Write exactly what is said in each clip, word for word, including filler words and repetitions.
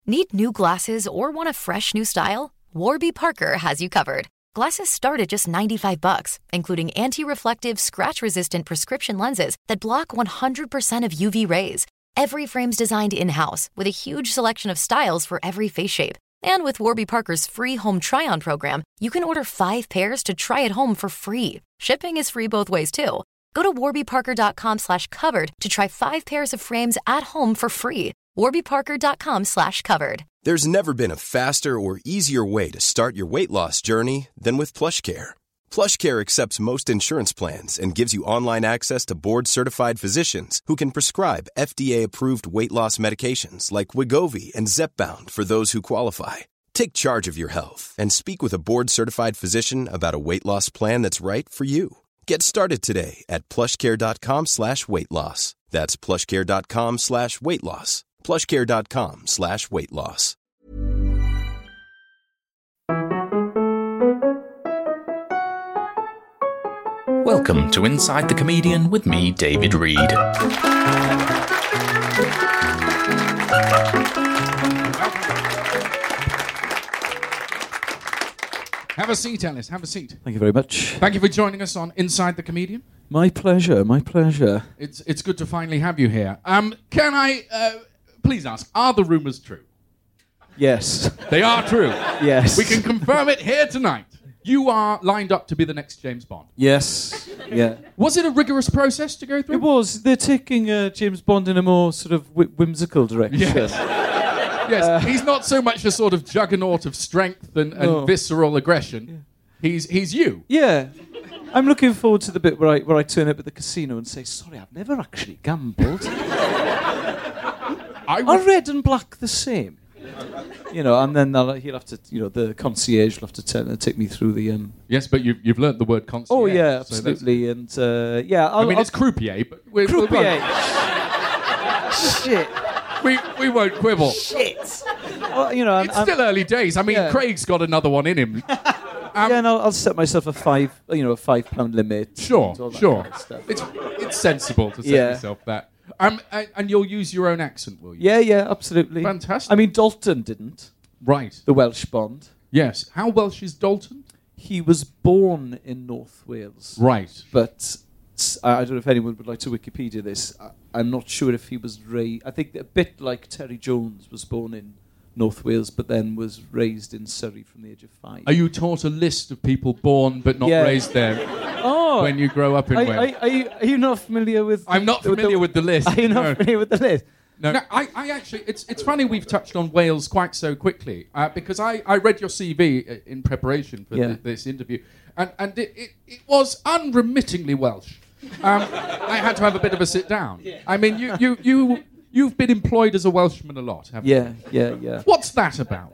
Need new glasses or want a fresh new style? Warby Parker has you covered. Glasses start at just ninety-five bucks, including anti-reflective, scratch-resistant prescription lenses that block one hundred percent of U V rays. Every frame's designed in-house with a huge selection of styles for every face shape. And with Warby Parker's free home try-on program, you can order five pairs to try at home for free. Shipping is free both ways, too. Go to warbyparker.com slash covered to try five pairs of frames at home for free. warbyparker.com slash covered. There's never been a faster or easier way to start your weight loss journey than with PlushCare. PlushCare accepts most insurance plans and gives you online access to board-certified physicians who can prescribe F D A-approved weight loss medications like Wegovy and Zepbound for those who qualify. Take charge of your health and speak with a board-certified physician about a weight loss plan that's right for you. Get started today at plushcare.com slash weight loss. That's plushcare.com slash weight loss. plushcare.com slash weight loss. Welcome to Inside the Comedian with me, David Reed. Have a seat, Ellis. Have a seat. Thank you very much. Thank you for joining us on Inside the Comedian. My pleasure, my pleasure. It's it's good to finally have you here. Um, can I uh, please ask, are the rumours true? Yes. They are true. Yes. We can confirm it here tonight. You are lined up to be the next James Bond. Yes. Yeah. Was it a rigorous process to go through? It was. They're taking uh, James Bond in a more sort of whi- whimsical direction. Yes. Yes, uh, he's not so much a sort of juggernaut of strength and, and no. visceral aggression. Yeah. He's he's you. Yeah. I'm looking forward to the bit where I where I turn up at the casino and say, sorry, I've never actually gambled. I Are red and black the same? You know, and then they'll, he'll have to, you know, the concierge will have to t- take me through the... Um... Yes, but you've, you've learnt the word concierge. Oh, yeah, so absolutely. And, uh, yeah... I'll, I mean, I'll... it's croupier, but... We're, Croupier. We're Shit. We, we won't quibble. Shit. Well, you know, I'm, it's I'm... still early days. I mean, yeah. Craig's got another one in him. Um, yeah, and I'll, I'll set myself a five, you know, a five pound limit. Sure, sure. Kind of stuff. It's it's sensible to set yeah. yourself that. Um, and, and you'll use your own accent, will you? Yeah, yeah, absolutely. Fantastic. I mean, Dalton didn't. Right. The Welsh Bond. Yes. How Welsh is Dalton? He was born in North Wales. Right. But I don't know if anyone would like to Wikipedia this. I, I'm not sure if he was raised... I think a bit like Terry Jones was born in North Wales, but then was raised in Surrey from the age of five. Are you taught a list of people born but not yeah. raised there oh, when you grow up in are, Wales? Are, are, you, are you not familiar with... I'm not familiar with the, with the list. Are you not no. familiar with the list? No, no I, I actually... It's it's funny we've touched on Wales quite so quickly, uh, because I, I read your C V in preparation for yeah. th- this interview, and, and it, it, it was unremittingly Welsh. Um, I had to have a bit of a sit down. Yeah. I mean, you, you, you, you've been employed as a Welshman a lot, haven't yeah, you? Yeah, yeah, yeah. What's that about?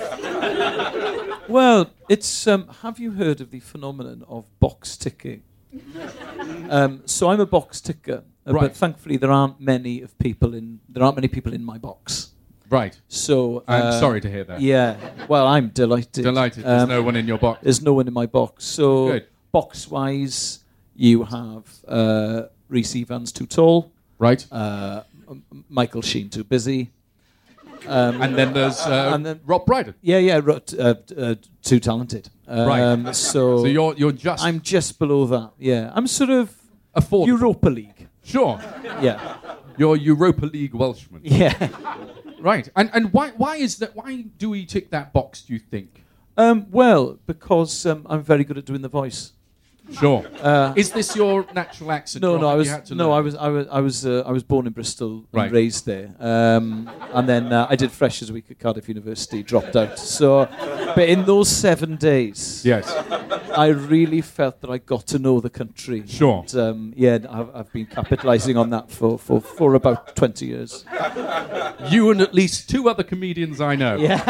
Well, it's... Um, have you heard of the phenomenon of box ticking? um, so I'm a box ticker, uh, right. but thankfully there aren't many of people in... There aren't many people in my box. Right. So... I'm uh, sorry to hear that. Yeah. Well, I'm delighted. Delighted. There's Um, no one in your box. There's no one in my box. So, Good. box-wise, you have uh, Rhys Evans, too tall. Right. Uh, M- Michael Sheen, too busy. Um, and then there's uh, and then, Rob Brydon. Yeah, yeah, ro- t- uh, uh, too talented. Um, right. So, so you're you're just. I'm just below that. Yeah, I'm sort of affordable. Europa League. Sure. Yeah. You're Europa League Welshman. Yeah. Right. And and why why is that? Why do we tick that box? Do you think? Um, well, because um, I'm very good at doing the voice. Sure. Uh, is this your natural accent? No, Rob, no, I you was had to no, learn? I was, I was, I was, uh, I was born in Bristol and Right. raised there, um, and then uh, I did Freshers Week at Cardiff University, dropped out. So, but in those seven days, Yes. I really felt that I got to know the country. Sure. And, um, yeah, I've, I've been capitalising on that for, for, for about twenty years. You and at least two other comedians I know. Yeah.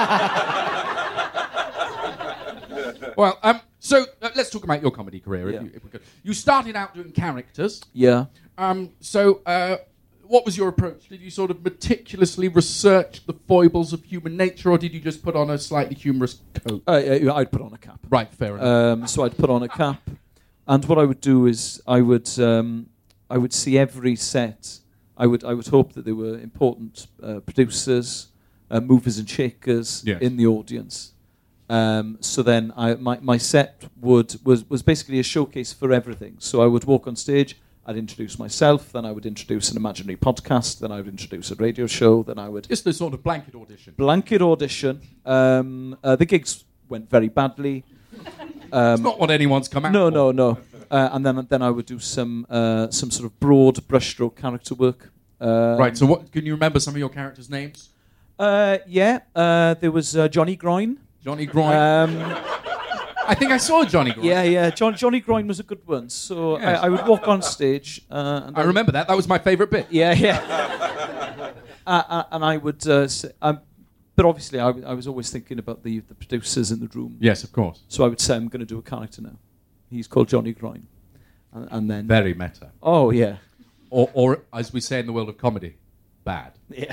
Well, um, so uh, let's talk about your comedy career. Yeah. If you, if we could. You started out doing characters. Yeah. Um, so, uh, what was your approach? Did you sort of meticulously research the foibles of human nature, or did you just put on a slightly humorous coat? Uh, uh, I'd put on a cap. Right, fair enough. Um, so I'd put on a cap, and what I would do is I would um, I would see every set. I would I would hope that they were important uh, producers, uh, movers and shakers Yes. in the audience. Um, so then I, my, my set would was, was basically a showcase for everything. So I would walk on stage, I'd introduce myself, then I would introduce an imaginary podcast, then I would introduce a radio show, then I would... Just a sort of blanket audition. Blanket audition. Um, uh, the gigs went very badly. Um, It's not what anyone's come out no, for. no, no. Uh, and then then I would do some uh, some sort of broad brushstroke character work. Uh, Right, so what, can you remember some of your characters' names? Uh, yeah, uh, there was uh, Johnny Groin. Johnny Groin. Um, I think I saw Johnny Groin. yeah, yeah. John, Johnny Groin was a good one. So Yes. I, I would walk on stage. Uh, and I remember that. That was my favourite bit. Yeah, yeah. uh, uh, and I would... Uh, say, um, but obviously, I, w- I was always thinking about the, the producers in the room. Yes, of course. So I would say, I'm going to do a character now. He's called Johnny Groin. And, and then... Very meta. Oh, yeah. Or, or, as we say in the world of comedy, bad. Yeah.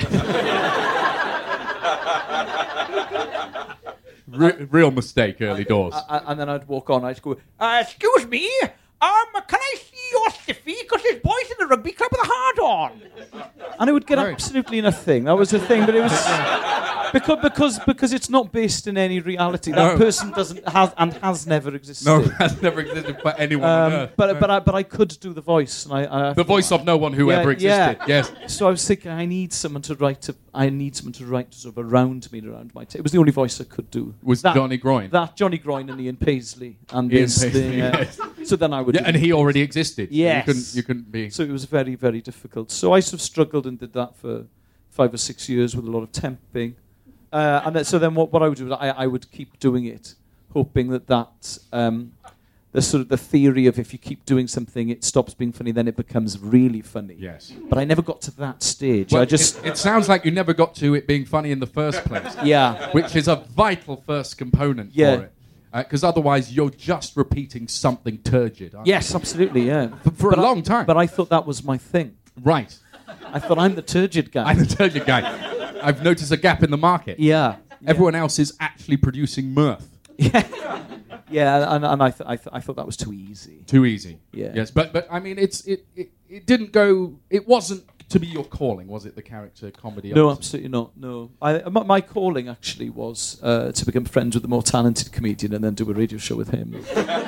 Re- real mistake early doors. Uh, and then I'd walk on, I'd go, uh, excuse me, um, can I see your stiffy? Because there's boys in the rugby club with a hard on. And it would get Right. absolutely nothing. That was the thing, but it was... because, because, because it's not based in any reality. That No. person doesn't have and has never existed. No, that's never existed for anyone on Um, earth. but but I, but I could do the voice, and I, I The voice of no one who Yeah, ever existed. yeah. Yes. So I was thinking, I need someone to write. To, I need someone to write sort of around me, and around my. T- it was the only voice I could do. Was that, Johnny Groin. That Johnny Groin and Ian Paisley, and Ian this Paisley, thing. Uh, yes. So then I would. Yeah, do and the he voice. already existed. Yes. You couldn't, you couldn't be... So it was very very difficult. So I sort of struggled and did that for five or six years with a lot of temping. Uh, and then, so then what, what I would do is I, I would keep doing it, hoping that that um, the sort of the theory of if you keep doing something, it stops being funny, then it becomes really funny. Yes. But I never got to that stage. Well, I just it, it sounds like you never got to it being funny in the first place. yeah Which is a vital first component Yeah. for it. Because otherwise you're just repeating something turgid, aren't yes absolutely yeah you? For, for But a I- long time. But I thought that was my thing. right. I thought I'm the turgid guy. I'm the turgid guy. I've noticed a gap in the market. yeah. Everyone else is actually producing mirth. Yeah. Yeah, and, and I, th- I, th- I thought that was too easy. Too easy. Yeah. Yes, but but I mean, it's it, it, it didn't go. It wasn't to be your calling, was it? The character comedy. No, artist? absolutely not. No, I, my, my calling actually was uh, to become friends with a more talented comedian and then do a radio show with him.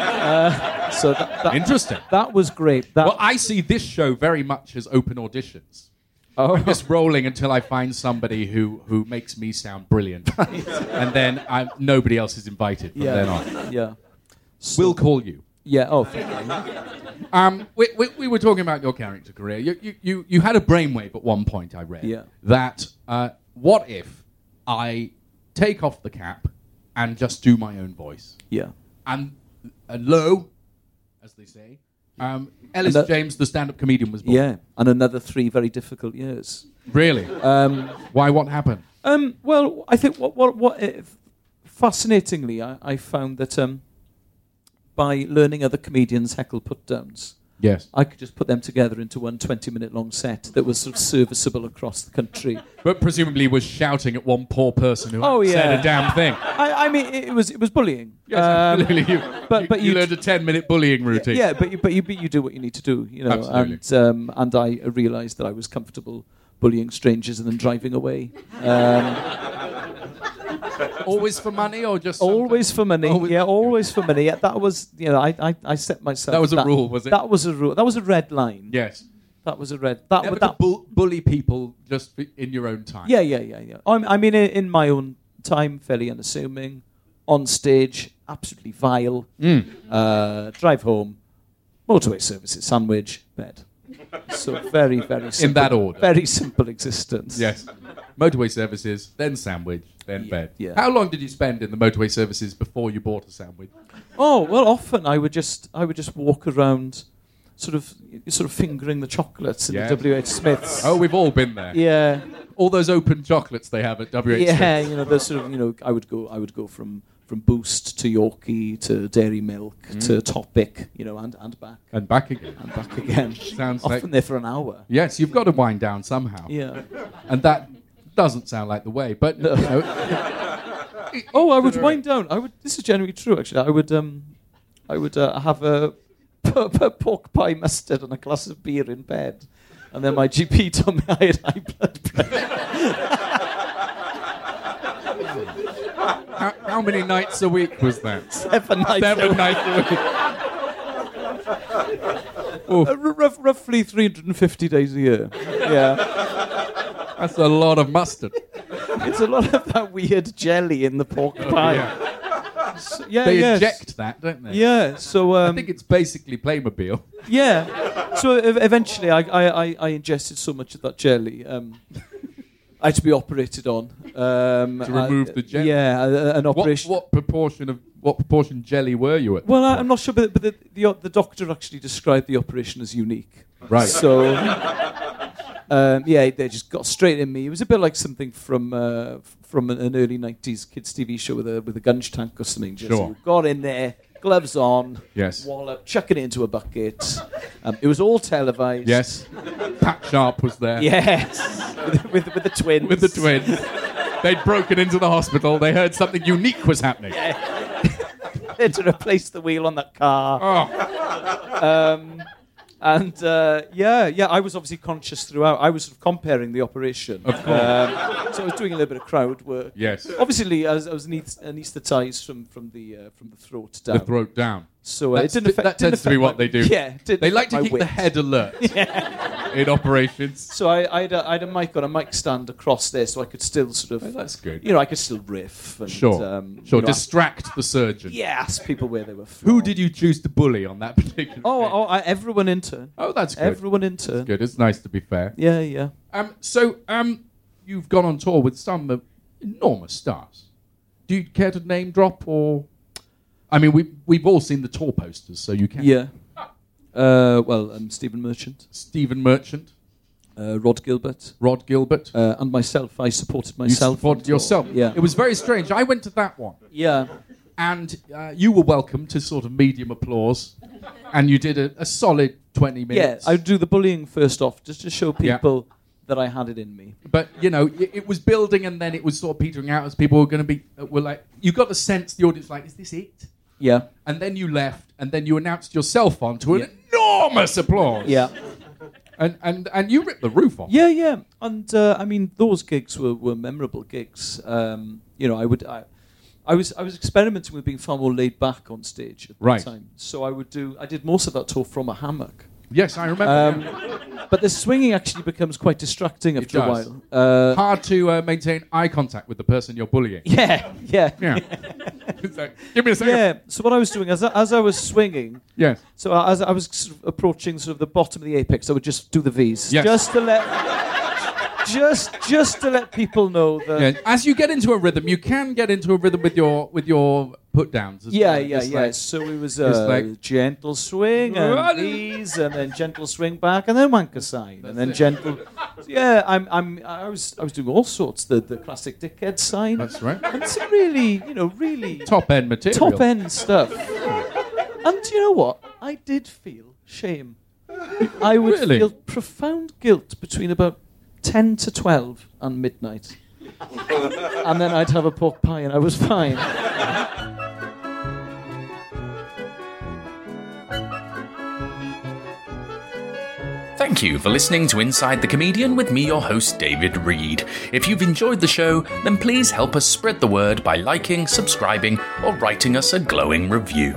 uh, so that, that, Interesting. that was great. That, Well, I see this show very much as open auditions. oh, I'm just rolling until I find somebody who, who makes me sound brilliant, and then I'm, nobody else is invited from yeah, then on. yeah. So, We'll call you. yeah. Oh, thank you. Um, we, we, we were talking about your character career. You, you, you, you had a brainwave at one point, I read. Yeah. That, uh, what if I take off the cap and just do my own voice? Yeah. And, and lo, as they say, um, Ellis And that- James, the stand-up comedian, was born. Yeah, and another three very difficult years. Really? Um, Why? What happened? um, well, I think what what what uh, fascinatingly, I, I found that um, by learning other comedians' heckle put-downs, Yes. I could just put them together into one twenty-minute long set that was sort of serviceable across the country. But presumably was shouting at one poor person who Oh, hadn't said yeah. a damn thing. I, I mean, it, it was it was bullying. Yes, Um, absolutely. You, but- you, but you you- learned a ten-minute bullying routine. Yeah, but you, but you but you do what you need to do, you know. Absolutely. And um, and I realised that I was comfortable bullying strangers and then driving away. Um, Always for money or just always for money. Always- Yeah, always for money. Yeah, that was you know I, I, I set myself. That was a rule, was it? That was a rule. That was a red line. Yes. That was a red. That Never was to that. bull- bully people just f- in your own time. Yeah, yeah, yeah, yeah. I'm, I mean, in, in my own time, fairly unassuming. On stage, absolutely vile. Mm. Uh, drive home, motorway services, sandwich, bed. So very, very simple. In that order. Very simple existence. Yes. Motorway services, then sandwich, then Yeah, bed. yeah. How long did you spend in the motorway services before you bought a sandwich? Oh well, often I would just I would just walk around, sort of sort of fingering the chocolates in Yes. the W H Smiths. Oh, we've all been there. yeah, All those open chocolates they have at W H. yeah. You know, the sort of you know I would go I would go from. From Boost to Yorkie to Dairy Milk Mm. to Topic, you know, and, and back And back again. and back again. Sounds Often like... there for an hour. Yes, you've got to wind down somehow. Yeah. And that doesn't sound like the way, but... No. You know, Oh, I would wind down. I would. This is genuinely true, actually. I would. Um, I would uh, have a p- p- pork pie mustard and a glass of beer in bed, and then my G P told me I had high blood pressure. how, how many nights a week was that? Seven nights. Seven nights a week. Uh, r- rough, roughly three hundred fifty days a year. Yeah. That's a lot of mustard. It's a lot of that weird jelly in the pork pie. Yeah. So, yeah, They yes. eject that, don't they? Yeah, so... Um, I think it's basically Playmobil. Yeah. So ev- eventually I, I, I, I ingested so much of that jelly. Um, I had to be operated on. Um, To remove I- the jelly? Yeah, uh, an What, operation... what proportion of what proportion jelly were you at? Well, I, I'm not sure, but, but the, the the doctor actually described the operation as unique. Right. So, um, yeah, they just got straight in me. It was a bit like something from uh, f- from an, an early nineties kids T V show with a with a gunge tank or something. Just Sure. you got in there, gloves on, Yes. wallop, chucking it into a bucket. Um, it was all televised. Yes. Pat Sharp was there. Yes. with, with, with the twins. With the twins. They'd broken into the hospital. They heard something unique was happening. They had to replace the wheel on that car. Oh. Um, and uh, yeah, yeah, I was obviously conscious throughout. I was sort of comparing the operation. Of course. Um, so I was doing a little bit of crowd work. Yes. Obviously, I was, I was anaeth- anaesthetised from from the uh, from the throat down. The throat down. So uh, it That's didn't t- affect. that didn't tends to be affect what my- they do. Yeah, it didn't They like affect to my keep wit. the head alert in operations. So I, I, had a, I had a mic on a mic stand across there, so I could still sort Oh, of, that's good. you know, I could still riff. And, Sure. um, sure. you know, Distract the surgeon. yeah, ask people where they were from. Who did you choose to bully on that particular Oh, day? oh, I, everyone in turn. Oh, that's good. Everyone in turn. Good. It's nice to be fair. Yeah, yeah. Um, so, um, you've gone on tour with some uh, enormous stars. Do you care to name drop, or? I mean, we we've all seen the tour posters, so you can. Yeah. Uh, well, um, Stephen Merchant, Stephen Merchant, uh, Rod Gilbert, Rod Gilbert. uh, and myself. I supported You myself. supported on tour. yourself. Yeah. It was very strange. I went to that one, Yeah. and uh, you were welcome to sort of medium applause, and you did a, a solid twenty Yeah. minutes. I would do the bullying first off, just to show Yeah. people that I had it in me. But you know, it, it was building, and then it was sort of petering out as people were going to be uh, were like. You got the sense the audience like, is this it? Yeah. And then you left, and then you announced yourself on to an Yeah. enormous applause. Yeah. And and and you ripped the roof off. Yeah, yeah. And uh, I mean, those gigs were, were memorable gigs. Um, you know, I would. I, I was I was experimenting with being far more laid back on stage at the Right. time. So I would do. I did most of that tour from a hammock. Yes, I remember. Um, but the swinging actually becomes quite distracting It after a does. while. Uh, Hard to uh, maintain eye contact with the person you're bullying. yeah, yeah, Yeah. It's like, give me a second. yeah. So what I was doing as I, as I was swinging, Yes. so as I was sort of approaching sort of the bottom of the apex, I would just do the V's, Yes. just to let, just just to let people know that. Yeah. As you get into a rhythm, you can get into a rhythm with your with your put downs. as Yeah, well. yeah, It's yeah. like- so it was it's uh, like- gentle swing and V's, and then gentle swing back, and then wanker sign, and then it. gentle. Yeah, I'm, I'm, I was, I was doing all sorts. The, the classic dickhead sign. That's right. And some really, you know, really Top end material. top end stuff. And you know what? I did feel shame. I would Really? feel profound guilt between about ten to twelve and midnight. And then I'd have a pork pie and I was fine. Thank you for listening to Inside the Comedian with me, your host, David Reed. If you've enjoyed the show, then please help us spread the word by liking, subscribing, or writing us a glowing review.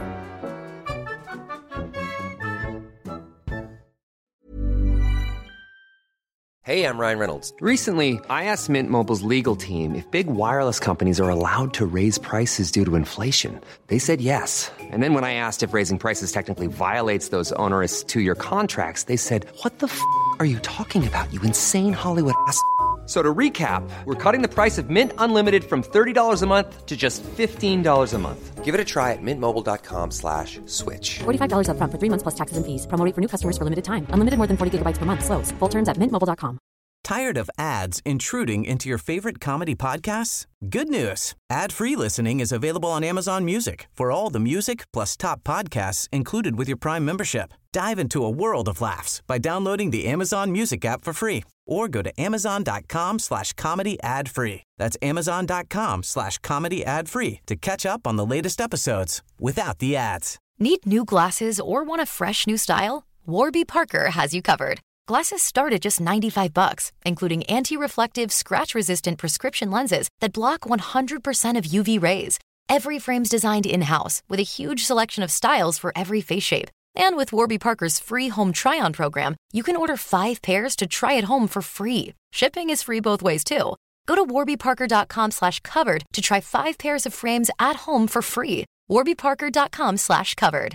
Hey, I'm Ryan Reynolds. Recently, I asked Mint Mobile's legal team if big wireless companies are allowed to raise prices due to inflation. They said yes. And then when I asked if raising prices technically violates those onerous two-year contracts, they said, "What the f*** are you talking about, you insane Hollywood ass?" So to recap, we're cutting the price of Mint Unlimited from thirty dollars a month to just fifteen dollars a month. Give it a try at mintmobile.com slash switch. forty-five dollars up front for three months plus taxes and fees. Promo rate for new customers for limited time. Unlimited more than forty gigabytes per month. Slows full terms at mint mobile dot com. Tired of ads intruding into your favorite comedy podcasts? Good news. Ad-free listening is available on Amazon Music for all the music plus top podcasts included with your Prime membership. Dive into a world of laughs by downloading the Amazon Music app for free or go to amazon.com slash comedy ad free. That's amazon.com slash comedy ad free to catch up on the latest episodes without the ads. Need new glasses or want a fresh new style? Warby Parker has you covered. Glasses start at just ninety-five bucks, including anti-reflective, scratch-resistant prescription lenses that block one hundred percent of U V rays. Every frame's designed in-house with a huge selection of styles for every face shape. And with Warby Parker's free home try-on program, you can order five pairs to try at home for free. Shipping is free both ways, too. Go to warbyparker.com slash covered to try five pairs of frames at home for free. warbyparker.com slash covered.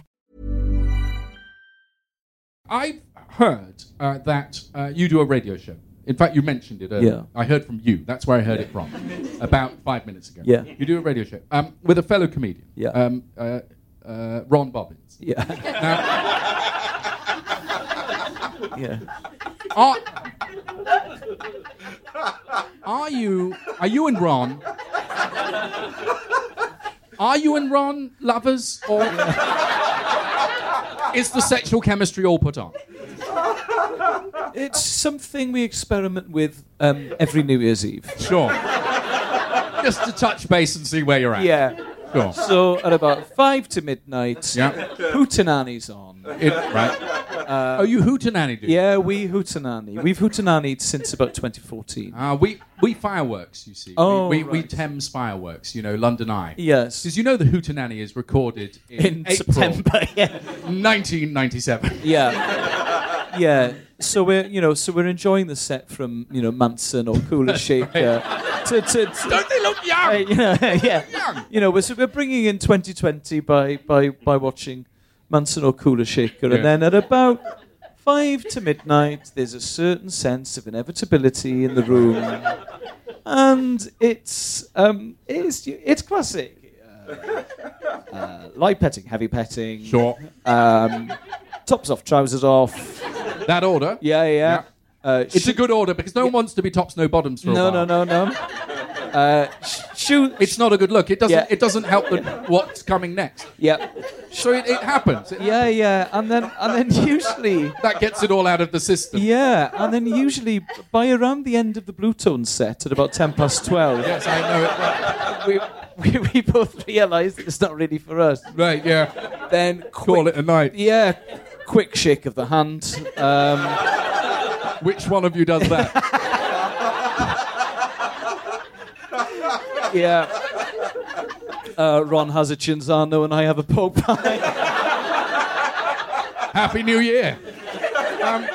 I've heard uh, that uh, you do a radio show. In fact, you mentioned it earlier. Yeah. I heard from you. That's where I heard it from. About five minutes ago. Yeah. You do a radio show um, with a fellow comedian. Yeah. Um, uh, uh, Ron Bobbins. Yeah. Now, Yeah. are, are you are you and Ron are you and Ron lovers, or is the sexual chemistry all put on? It's something we experiment with um, every New Year's Eve. Sure. Just to touch base and see where you're at. Yeah. Sure. So at about five to midnight, Yeah. Hootenanny's on. It, right. Uh, oh, you hootenanny do? Yeah, we hootenanny. We've hootenannied since about twenty fourteen. Uh, we we fireworks, you see. Oh, we, we, we right. Thames fireworks, you know, London Eye. Yes. Because you know the hootenanny is recorded in, In April September, yeah. nineteen ninety-seven. Yeah. Yeah. So we're, you know, so we're enjoying the set from, you know, Manson or Cooler Shaker. to, to, to, Don't they look young? uh, you know, yeah. Young. You know, we're, so we're bringing in twenty twenty by by by watching Manson or Cooler Shaker, Yeah. and then at about five to midnight, there's a certain sense of inevitability in the room, and it's um, it's it's classic. Uh, uh, light petting, heavy petting. Sure. Um, tops off, trousers off. That order? Yeah, yeah. Yeah. Uh, It's sho- a good order because no one wants to be tops, no bottoms for a No, while. no, no, no. Uh, sh- shoe. It's not a good look. It doesn't. Yeah. It doesn't help the, what's coming next. Yeah. So it, it happens. It Yeah, yeah. And then and then usually. That gets it all out of the system. Yeah, and then usually by around the end of the Blue Tone set at about ten past twelve, Yes, I know it. Well. we, we we both realise that it's not really for us. Right. Yeah. Then Call quick, it a night. yeah, quick shake of the hand. Um, Which one of you does that? yeah. Uh, Ron has a Cinzano and I have a pork pie. Happy New Year. Um,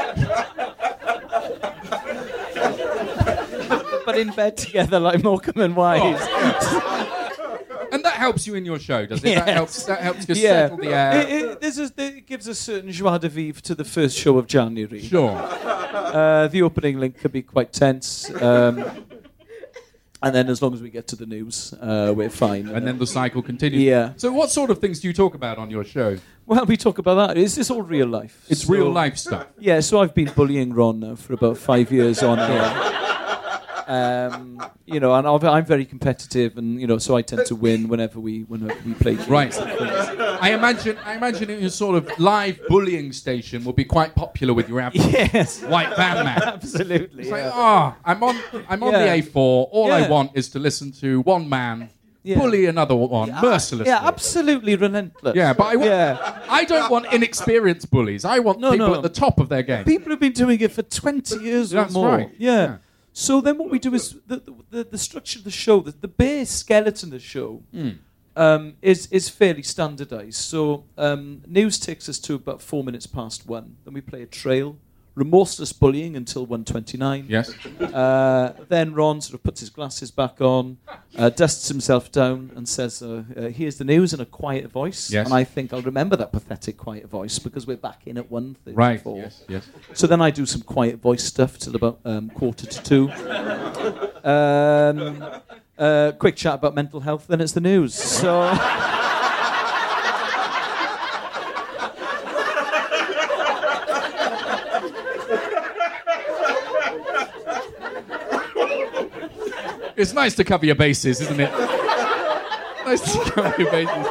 But in bed together like Morecambe and Wise. and that helps you in your show, does it? That Yes. helps. That helps you Yeah, settle the air. it, it, there's a, it gives a certain joie de vivre to the first show of January. Sure. Uh, the opening link can be quite tense. Um, and then as long as we get to the news, uh, we're fine. And then the cycle continues. Yeah. So what sort of things do you talk about on your show? Well, we talk about that. Is this all real life? It's So- real life stuff. Yeah, so I've been bullying Ron now for about five years on here. Um, you know, and I've- I'm very competitive, and you know, so I tend to win whenever we whenever we play games. Right. I imagine. I imagine your sort of live bullying station will be quite popular with your average Yes, white van man. absolutely. It's like, yeah. oh, I'm on. I'm on Yeah. the A four. All I Yeah. want is to listen to one man Yeah. bully another one Yeah, mercilessly. Yeah, absolutely relentless. Yeah, but I, wa- yeah. I don't want inexperienced bullies. I want No, people no. at the top of their game. People have been doing it for twenty years That's or more. right. Yeah. Yeah. So then what we do is the the, the structure of the show, the, the bare skeleton of the show, Mm. um, is is fairly standardised. So um, news takes us to about four minutes past one. Then we play a trail, remorseless bullying until one twenty-nine. Yes. Uh, then Ron sort of puts his glasses back on, uh, dusts himself down, and says, uh, uh, "Here's the news in a quieter voice." Yes. And I think I'll remember that pathetic quiet voice because we're back in at one Right. thirty-four. Yes. Yes. So then I do some quiet voice stuff till about um, quarter to two. Um, uh, quick chat about mental health, then it's the news. So. It's nice to cover your bases, isn't it? Nice to cover your bases.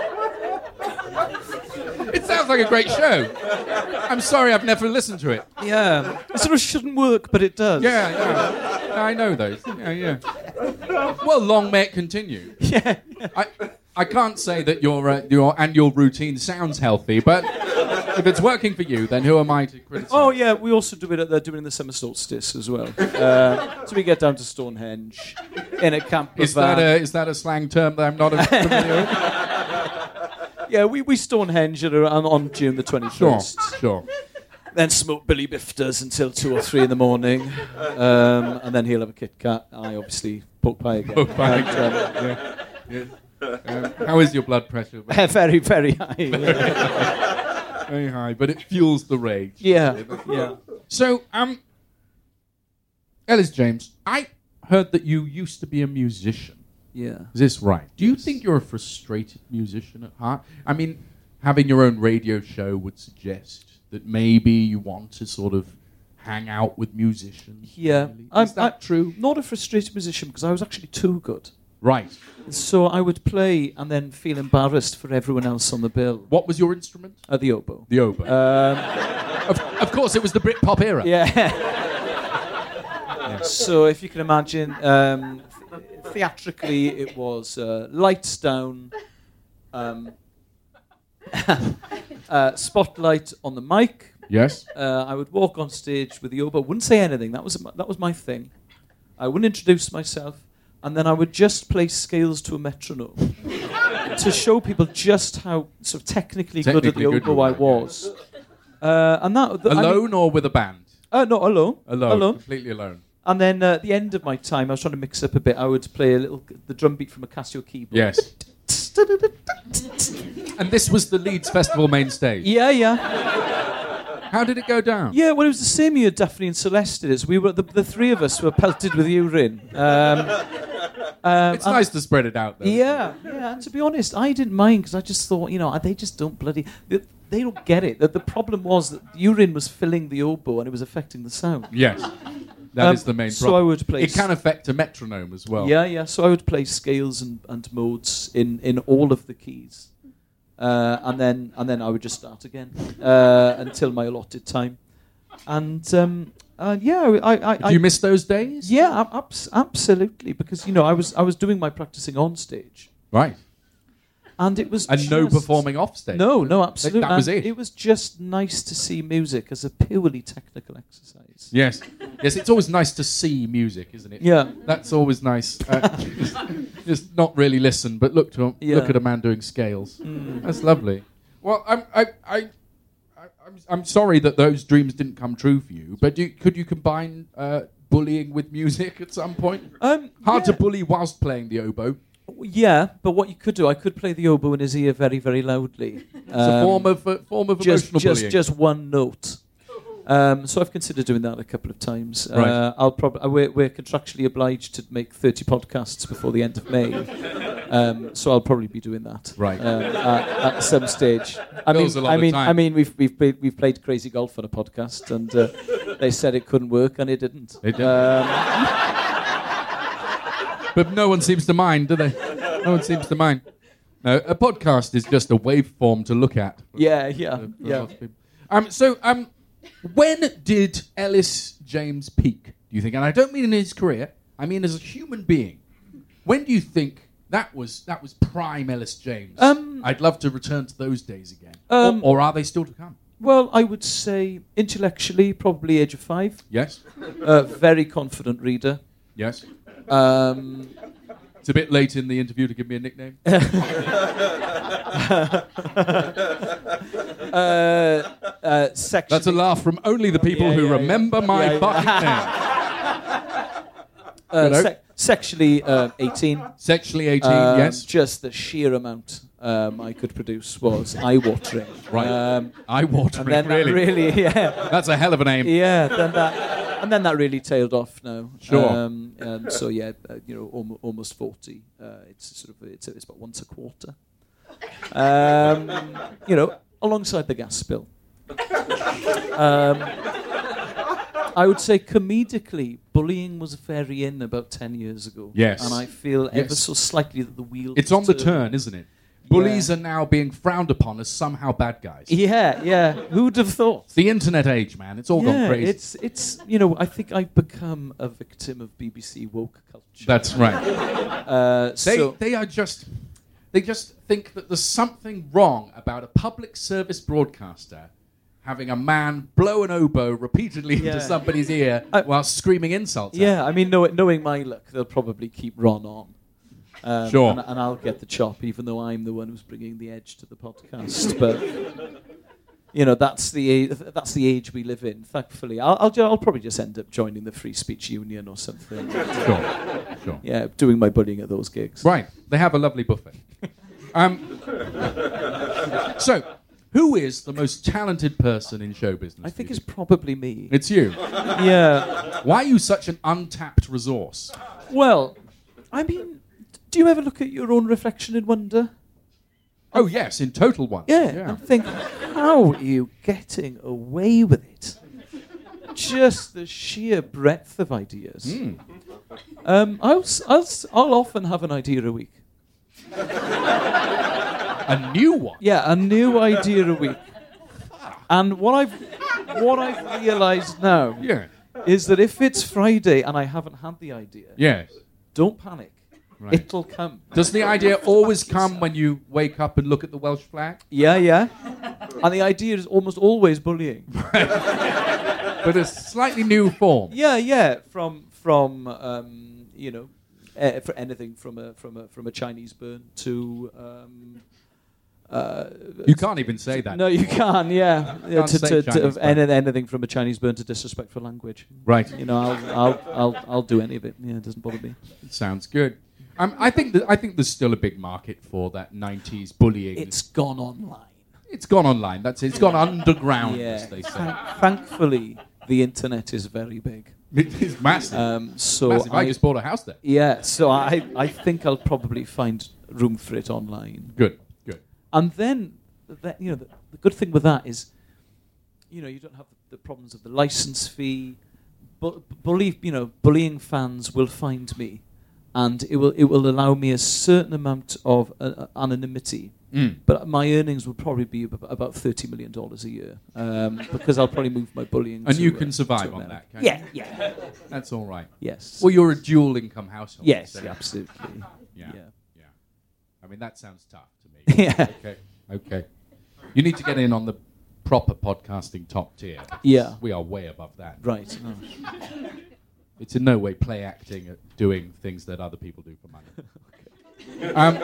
It sounds like a great show. I'm sorry I've never listened to it. Yeah. It sort of shouldn't work, but it does. Yeah, yeah. I know those. Yeah, yeah. Well, long may it continue. Yeah. I, I can't say that your uh, your annual routine sounds healthy, but if it's working for you, then who am I to criticise? Oh yeah, we also do it. At, they're doing the summer solstice as well. Uh, so we get down to Stonehenge in a camper Is van. that a is that a slang term that I'm not familiar with? Yeah, we we Stonehenge at around on June the twenty-first. Sure, sure. Then smoke Billy Bifters until two or three in the morning, um, and then he'll have a Kit Kat. I obviously poke pie again. Poke pie And, um, yeah. Yeah. Um, how is your blood pressure? very, very high. Very high, but it fuels the rage. Yeah, yeah. So, um, Ellis James, I heard that you used to be a musician. Yeah. Is this right? Do you think you're a frustrated musician at heart? I mean, having your own radio show would suggest that maybe you want to sort of hang out with musicians. Yeah. Really. Is I'm, that I'm true? Not a frustrated musician because I was actually too good. Right. So I would play and then feel embarrassed for everyone else on the bill. What was your instrument? Uh, the oboe. The oboe. Um, of, of course, it was the Britpop era. yeah. yeah. So if you can imagine, um, th- theatrically it was uh, lights down, um, uh, spotlight on the mic. Yes. Uh, I would walk on stage with the oboe. Wouldn't say anything. That was that was my thing. I wouldn't introduce myself. And then I would just play scales to a metronome to show people just how sort of technically, Technically good at the good oboe you I were, was. Uh, and that th- Alone I mean, or with a band? Uh, no, alone. Alone. Alone. Completely alone. And then uh, at the end of my time, I was trying to mix up a bit. I would play a little the drum beat from a Casio keyboard. Yes. And this was the Leeds Festival main stage. Yeah, yeah. How did it go down? Yeah, well, it was the same year Daphne and Celeste did it. So we were the, the three of us were pelted with urine. Um, um, It's nice to spread it out, though. Yeah, yeah. And to be honest, I didn't mind because I just thought, you know, they just don't bloody. They, they don't get it. That the problem was that urine was filling the oboe and it was affecting the sound. Yes. That Um, is the main so problem. I would play It can s- affect a metronome as well. Yeah, yeah. So I would play scales and, and modes in, in all of the keys, uh, and then and then I would just start again uh, until my allotted time. And um, uh, yeah, I, I, Do I you miss those days? yeah, ab- abs- absolutely. Because you know, I was I was doing my practicing on stage, Right. and it was And just, no performing off stage. No, no, absolutely. That was And it. It was just nice to see music as a purely technical exercise. Yes. Yes, it's always nice to see music, isn't it? Yeah. That's always nice. Uh, just, just not really listen, but look to Yeah. look at a man doing scales. That's lovely. Well, I'm I, I, I I'm, I'm sorry that those dreams didn't come true for you. But do, could you combine uh, bullying with music at some point? Um, Hard yeah. to bully whilst playing the oboe. Yeah, but what you could do, I could play the oboe in his ear very, very loudly. It's a form of uh, form of just, emotional just, bullying. just one note. Um, so I've considered doing that a couple of times. Right. Uh, I'll probably we're, we're contractually obliged to make thirty podcasts before the end of May, um, so I'll probably be doing that. Right. Um, at, at some stage. I mean, Fills a lot I of mean, time. I mean, we've we've played, we've played Crazy Golf on a podcast, and uh, they said it couldn't work, and it didn't. They didn't. Um, But no one seems to mind, do they? No one seems to mind. No, a podcast is just a waveform to look at. yeah, yeah, For yeah. lots of people. Um, so, um, when did Ellis James peak, do you think? And I don't mean in his career, I mean as a human being. When do you think that was that was prime Ellis James? Um, I'd love to return to those days again. Um, or, or are they still to come? Well, I would say intellectually, probably age of five. Yes? Uh, very confident reader. Yes? Um, It's a bit late in the interview to give me a nickname. uh, uh, sexually, That's a laugh from only the people Yeah, who yeah, yeah. remember my Yeah, yeah. fucking name. uh, you know. se- sexually uh, eighteen. Sexually eighteen, Um, yes. Just the sheer amount um, I could produce was eye-watering. Right. Um, Eye-watering, and then really. that really, yeah, That's a hell of a name. yeah. Then that, and then that really tailed off. Now, Sure. Um, and so yeah, uh, you know, almo- almost forty. Uh, it's sort of it's, it's about once a quarter. Um, you know, alongside the gas bill. Um, I would say comedically, bullying was very in about ten years ago. Yes. And I feel Yes. ever so slightly that the wheel. It's is on the turning. turn, isn't it? Bullies Yeah. are now being frowned upon as somehow bad guys. Yeah, yeah. Who'd have thought? It's the internet age, man. It's all yeah, gone crazy. it's it's you know I think I've become a victim of B B C woke culture. That's right. uh, They, so they are just... They just think that there's something wrong about a public service broadcaster having a man blow an oboe repeatedly Yeah. into somebody's ear I- while screaming insults. at Yeah, I mean, know, knowing my luck, they'll probably keep Ron on. Um, Sure. And, and I'll get the chop, even though I'm the one who's bringing the edge to the podcast. But, you know, that's the age, that's the age we live in, thankfully. I'll, I'll, ju- I'll probably just end up joining the Free Speech Union or something. Sure, sure. Yeah, doing my bullying at those gigs. Right, they have a lovely buffet. Um, so, who is the most talented person in show business? I think do you it's probably me. It's you. Yeah. Why are you such an untapped resource? Well, I mean, do you ever look at your own reflection and wonder? Oh, yes, in Total One. Yeah, and think, how are you getting away with it? Just the sheer breadth of ideas. Mm. Um, I'll, s- I'll, s- I'll often have an idea a week. A new one? Yeah, a new idea a week. And what I've what I've realised now Yeah. is that if it's Friday and I haven't had the idea, Yes. don't panic. Right. It'll come. Does the idea always come when you wake up and look at the Welsh flag? Yeah, yeah. And the idea is almost always bullying. But a slightly new form. Yeah, yeah. From from um, you know, uh, for anything from a from a from a Chinese burn to um, uh, You can't even say that. no, you can. Yeah, yeah Can't to, say to, to Chinese of any, anything from a Chinese burn to disrespectful language. Right. You know, I'll I'll I'll I'll do any of it. Yeah, it doesn't bother me. Sounds good. Um, I think that, I think there's still a big market for that nineties bullying. It's gone online. It's gone online. That's it. It's gone underground, Yeah. as they say. Thank- thankfully, the internet is very big. It is massive. Um, so massive. I, I just bought a house there. yeah, so I I think I'll probably find room for it online. Good. Good. And then, that, you know, the, the good thing with that is, you know, you don't have the, the problems of the license fee. Bu- bully, you know, bullying fans will find me, and it will it will allow me a certain amount of uh, anonymity. Mm. But my earnings will probably be ab- about thirty million dollars a year, um, because I'll probably move my bullying. And to, you uh, can survive to on America. that, can't Yeah, you? yeah, That's all right. yes. Well, you're a dual income household. yes, so- yeah, absolutely. Yeah. Yeah. Yeah. I mean, that sounds tough to me. Yeah. Okay. Okay. You need to get in on the proper podcasting top tier. Yeah. We are way above that. Right. Oh. It's in no way play acting at doing things that other people do for money. um,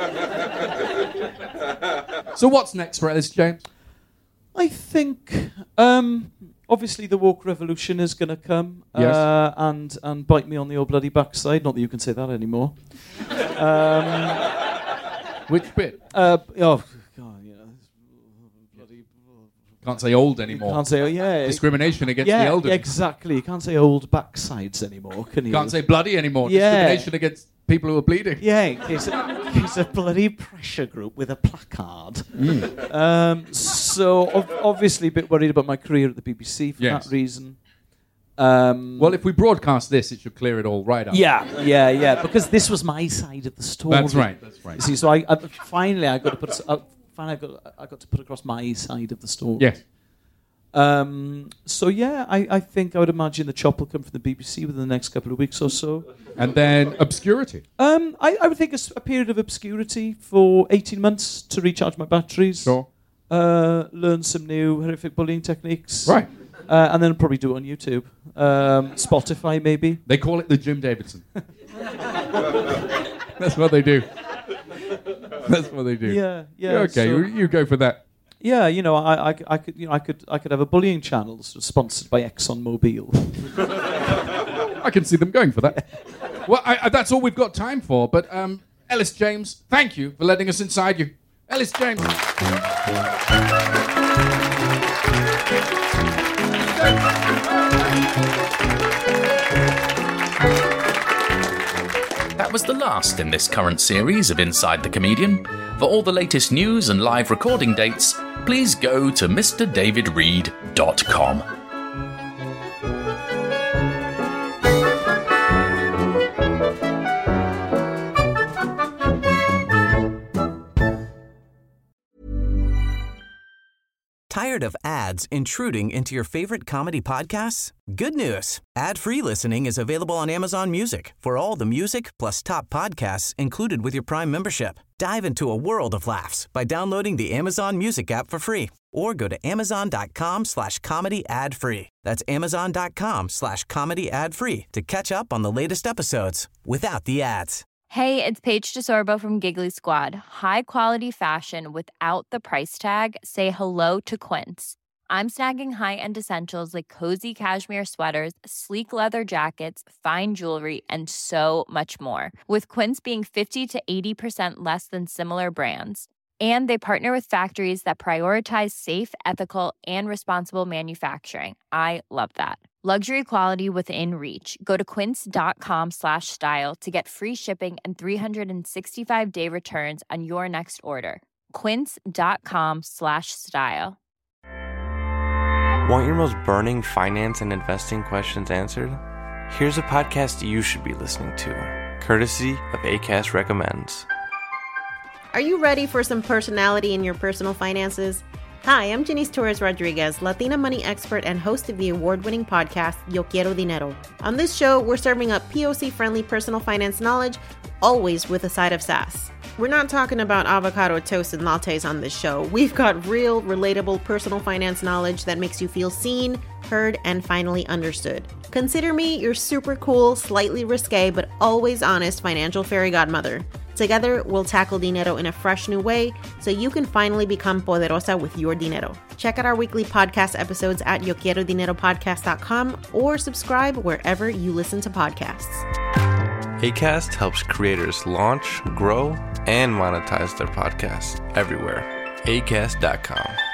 so what's next for Ellis James? I think, um, obviously, the woke revolution is going to come Yes. uh, and and bite me on the old bloody backside. Not that you can say that anymore. um, Which bit? uh, oh God, you know, bloody. Can't say old You anymore. can't say, oh yeah, Discrimination against yeah, the elderly. exactly. You can't say old backsides anymore, can you? Can't say bloody anymore. Yeah. Discrimination against people who are bleeding. Yeah, in case, in case a bloody pressure group with a placard. Um, so ov- obviously a bit worried about my career at the B B C for Yes. that reason. Um, Well, if we broadcast this, it should clear it all right up. yeah, yeah, yeah, because this was my side of the story. That's right. That's right. You see, so I, I finally I got to put uh, finally I got I got to put across my side of the story. Yes. Um, so yeah, I, I think I would imagine the chop will come from the B B C within the next couple of weeks or so. And then obscurity. Um, I, I would think a, s- a period of obscurity for eighteen months to recharge my batteries. Sure. Uh, learn some new horrific bullying techniques. Right. Uh, and then probably do it on YouTube. Um, Spotify, maybe. They call it the Jim Davidson. That's what they do. That's what they do. Yeah, yeah. Okay, so- you, you go for that. yeah, you know, I, I, I could, you know, I could, I could have a bullying channel sort of sponsored by ExxonMobil. I can see them going for that. Well, I, I, that's all we've got time for. But um, Ellis James, thank you for letting us inside you. Ellis James. That was the last in this current series of Inside the Comedian. For all the latest news and live recording dates, please go to mr david reed dot com. Tired of ads intruding into your favorite comedy podcasts? Good news. Ad-free listening is available on Amazon Music for all the music plus top podcasts included with your Prime membership. Dive into a world of laughs by downloading the Amazon Music app for free or go to amazon.com slash comedy ad free. That's amazon.com slash comedy ad free to catch up on the latest episodes without the ads. Hey, it's Paige DeSorbo from Giggly Squad. High quality fashion without the price tag. Say hello to Quince. I'm snagging high-end essentials like cozy cashmere sweaters, sleek leather jackets, fine jewelry, and so much more. With Quince being fifty to eighty percent less than similar brands. And they partner with factories that prioritize safe, ethical, and responsible manufacturing. I love that. Luxury quality within reach. Go to quince.com slash style to get free shipping and three sixty-five day returns on your next order. Quince.com slash style. Want your most burning finance and investing questions answered? Here's a podcast you should be listening to, courtesy of Acast Recommends. Are you ready for some personality in your personal finances? Hi, I'm Janice Torres Rodriguez, Latina money expert and host of the award-winning podcast, Yo Quiero Dinero. On this show, we're serving up P O C-friendly personal finance knowledge, always with a side of sass. We're not talking about avocado toast and lattes on this show. We've got real, relatable personal finance knowledge that makes you feel seen, heard, and finally understood. Consider me your super cool, slightly risque, but always honest financial fairy godmother. Together, we'll tackle dinero in a fresh new way so you can finally become poderosa with your dinero. Check out our weekly podcast episodes at yo quiero dinero podcast dot com or subscribe wherever you listen to podcasts. Acast helps creators launch, grow, and monetize their podcasts everywhere. acast dot com.